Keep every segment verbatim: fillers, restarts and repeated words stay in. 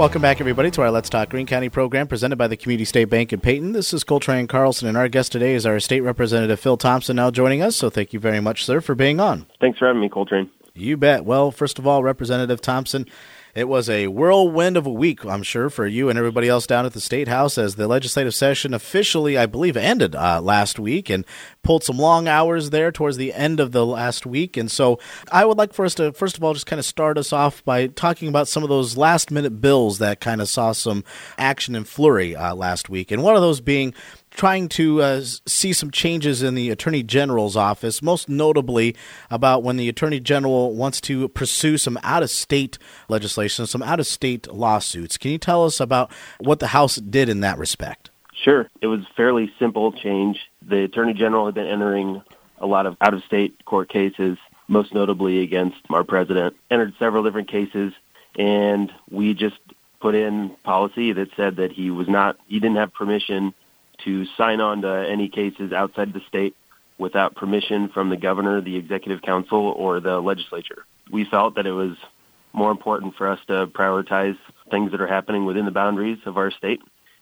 Welcome back, everybody, to our Let's Talk Greene County program presented by the Community State Bank in Peyton. This is Coltrane Carlson, and our guest today is our State Representative Phil Thompson, now joining us. So thank you very much, sir, for being on. Thanks for having me, Coltrane. You bet. Well, first of all, Representative Thompson, it was a whirlwind of a week, I'm sure, for you and everybody else down at the State House as the legislative session officially, I believe, ended uh, last week and pulled some long hours there towards the end of the last week. And so I would like for us to, first of all, just kind of start us off by talking about some of those last-minute bills that kind of saw some action and flurry uh, last week. And one of those being trying to uh, see some changes in the Attorney General's office, most notably about when the Attorney General wants to pursue some out-of-state legislation, some out-of-state lawsuits. Can you tell us about what the House did in that respect? Sure. It was a fairly simple change. The Attorney General had been entering a lot of out-of-state court cases, most notably against our president, entered several different cases, and we just put in policy that said that he was not, he didn't have permission to sign on to any cases outside the state without permission from the governor, the executive council, or the legislature. We felt that it was more important for us to prioritize things that are happening within the boundaries of our state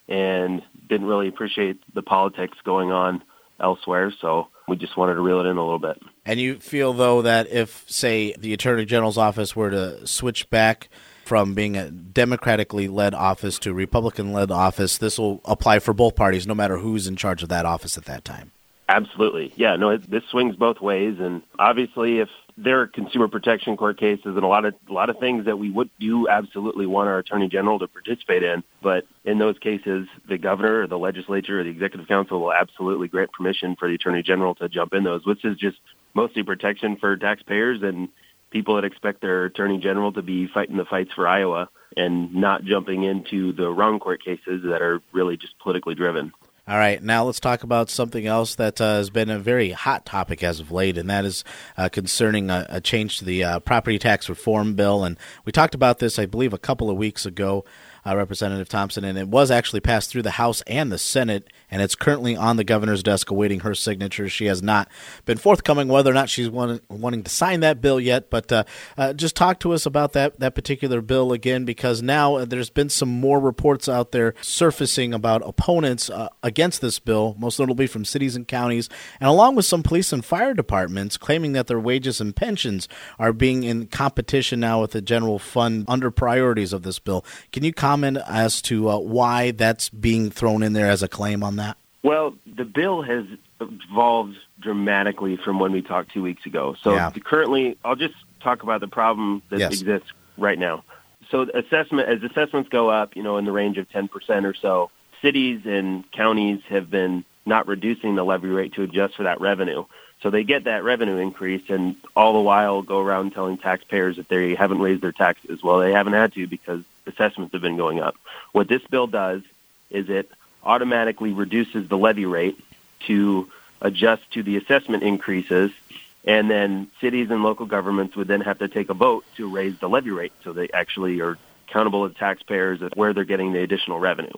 and didn't really appreciate the politics going on elsewhere, so we just wanted to reel it in a little bit. And you feel, though, that if, say, the Attorney General's office were to switch back from being a democratically led office to a Republican-led office, this will apply for both parties, no matter who's in charge of that office at that time? Absolutely. Yeah, no, it, this swings both ways, and obviously if there are consumer protection court cases and a lot of a lot of things that we would do absolutely want our Attorney General to participate in, but in those cases, the governor or the legislature or the executive council will absolutely grant permission for the Attorney General to jump in those, which is just mostly protection for taxpayers and people that expect their Attorney General to be fighting the fights for Iowa and not jumping into the wrong court cases that are really just politically driven. All right, now let's talk about something else that uh, has been a very hot topic as of late, and that is uh, concerning a, a change to the uh, property tax reform bill. And we talked about this, I believe, a couple of weeks ago, uh, Representative Thompson, and it was actually passed through the House and the Senate, and it's currently on the governor's desk awaiting her signature. She has not been forthcoming whether or not she's want, wanting to sign that bill yet, but uh, uh, just talk to us about that, that particular bill again, because now uh, there's been some more reports out there surfacing about opponents uh, against this bill, most notably from cities and counties, and along with some police and fire departments claiming that their wages and pensions are being in competition now with the general fund under priorities of this bill. Can you comment as to uh, why that's being thrown in there as a claim on that? Well, the bill has evolved dramatically from when we talked two weeks ago. So yeah. Currently, I'll just talk about the problem that yes. exists right now. So assessment, as assessments go up, you know, in the range of ten percent or so, cities and counties have been not reducing the levy rate to adjust for that revenue. So they get that revenue increase and all the while go around telling taxpayers that they haven't raised their taxes. Well, they haven't had to because assessments have been going up. What this bill does is it automatically reduces the levy rate to adjust to the assessment increases, and then cities and local governments would then have to take a vote to raise the levy rate so they actually are accountable to taxpayers at where they're getting the additional revenue.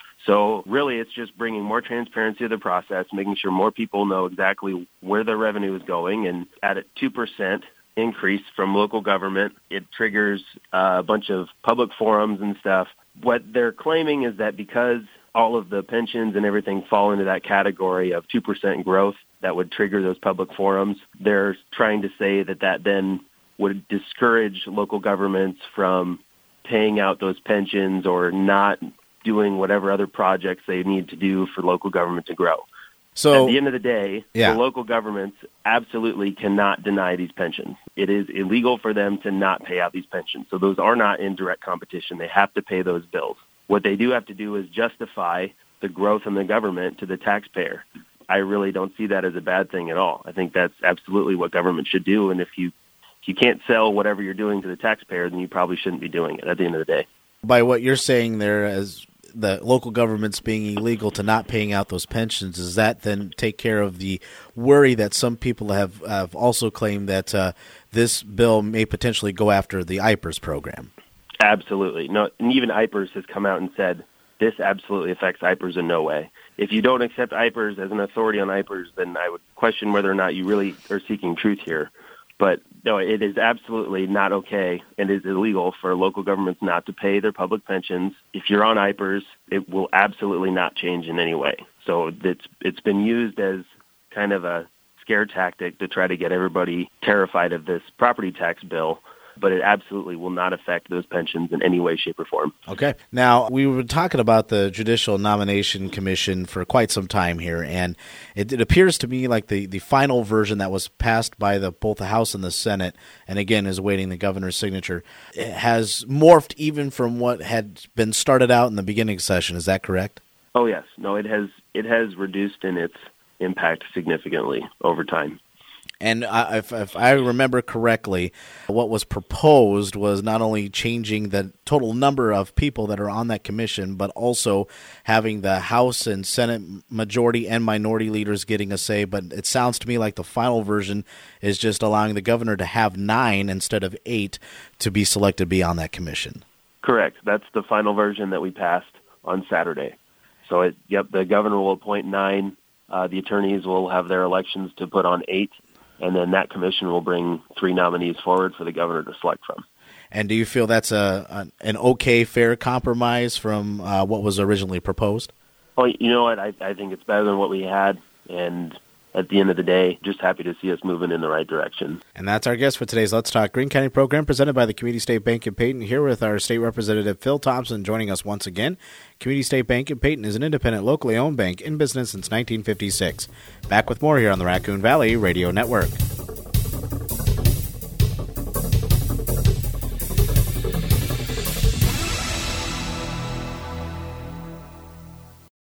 So really it's just bringing more transparency to the process, making sure more people know exactly where their revenue is going, and at a two percent increase from local government, it triggers a bunch of public forums and stuff. What they're claiming is that because all of the pensions and everything fall into that category of two percent growth that would trigger those public forums, they're trying to say that that then would discourage local governments from paying out those pensions or not doing whatever other projects they need to do for local government to grow. So at the end of the day, yeah. the local governments absolutely cannot deny these pensions. It is illegal for them to not pay out these pensions. So those are not in direct competition. They have to pay those bills. What they do have to do is justify the growth in the government to the taxpayer. I really don't see that as a bad thing at all. I think that's absolutely what government should do. And if you if you can't sell whatever you're doing to the taxpayer, then you probably shouldn't be doing it at the end of the day. By what you're saying there, as the local governments being illegal to not paying out those pensions, does that then take care of the worry that some people have, have also claimed that uh, this bill may potentially go after the I P E R S program? Absolutely. No, and even I P E R S has come out and said this absolutely affects I P E R S in no way. If you don't accept I P E R S as an authority on I P E R S, then I would question whether or not you really are seeking truth here. But No, it is absolutely not okay, and it is illegal for local governments not to pay their public pensions. If you're on I P E R S, it will absolutely not change in any way. So it's it's been used as kind of a scare tactic to try to get everybody terrified of this property tax bill, but it absolutely will not affect those pensions in any way, shape, or form. Okay. Now, we were talking about the Judicial Nomination Commission for quite some time here, and it, it appears to me like the, the final version that was passed by the both the House and the Senate, and again is awaiting the governor's signature, it has morphed even from what had been started out in the beginning session. Is that correct? Oh, yes. No, it has it has reduced in its impact significantly over time. And I, if, if I remember correctly, what was proposed was not only changing the total number of people that are on that commission, but also having the House and Senate majority and minority leaders getting a say. But it sounds to me like the final version is just allowing the governor to have nine instead of eight to be selected to be on that commission. Correct. That's the final version that we passed on Saturday. So, it, yep, the governor will appoint nine. Uh, the attorneys will have their elections to put on eight. And then that commission will bring three nominees forward for the governor to select from. And do you feel that's a, a an okay, fair compromise from uh, what was originally proposed? Well, you know what? I, I think it's better than what we had. And at the end of the day, just happy to see us moving in the right direction. And that's our guest for today's Let's Talk Greene County program, presented by the Community State Bank in Peyton, here with our state representative, Phil Thompson, joining us once again. Community State Bank in Peyton is an independent, locally owned bank in business since nineteen fifty-six. Back with more here on the Raccoon Valley Radio Network.